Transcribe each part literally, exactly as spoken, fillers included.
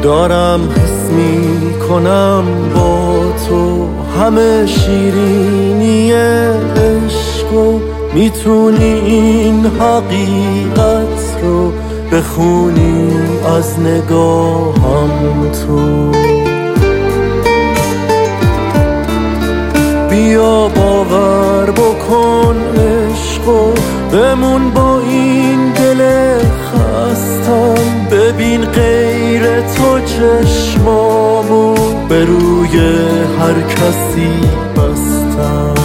دارم حس می کنم با تو همه شیرینی عشق و میتونی این حقیقت رو بخونی از نگاهم تو. بیا باور بکن عشق و بمون با این دل خستم، ببین غیر تو چشمامو به روی هر کسی بستم.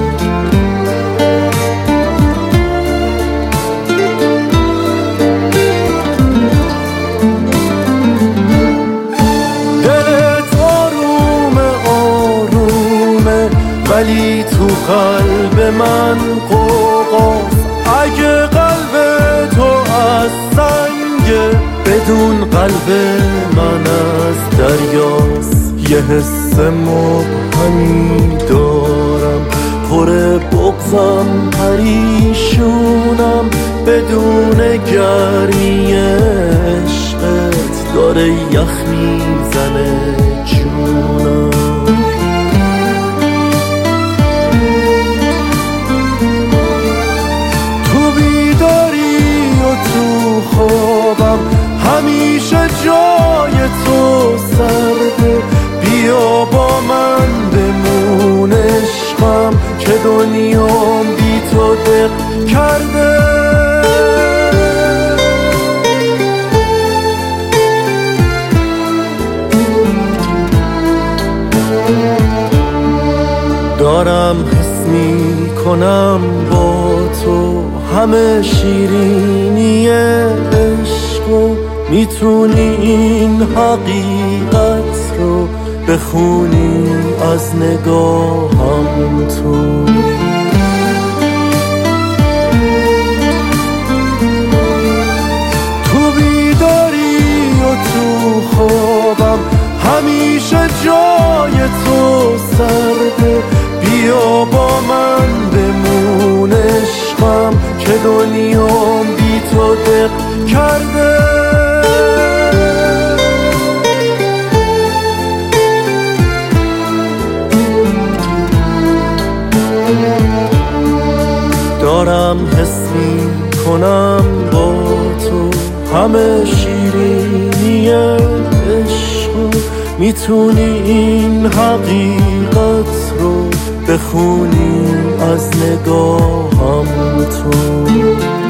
دلت آروم آرومه ولی تو قلب من قوقاست. اگه قلب تو از سنگه بدون قلب من از دریاست. یه حس مبهمی دارم پر بغضم پریشونم، بدون گرمی عشقت داره یخ میزنه جونم. خوابم همیشه جای تو سرده، بیا با من بمون عشقم که دنیام بی تو دق کرده. دارم حس می کنم با تو همه شیرینی عشق و میتونی این حقیقت رو بخونی از نگاهم تو. تو بیداری و تو خوابم همیشه جای تو سرده، بیا با من بمون عشقم که دنیام بی تو دق کرده. دارم حس می کنم با تو همه شیرینی عشق و میتونی این حقیقت رو بخونی از نگاهم تو.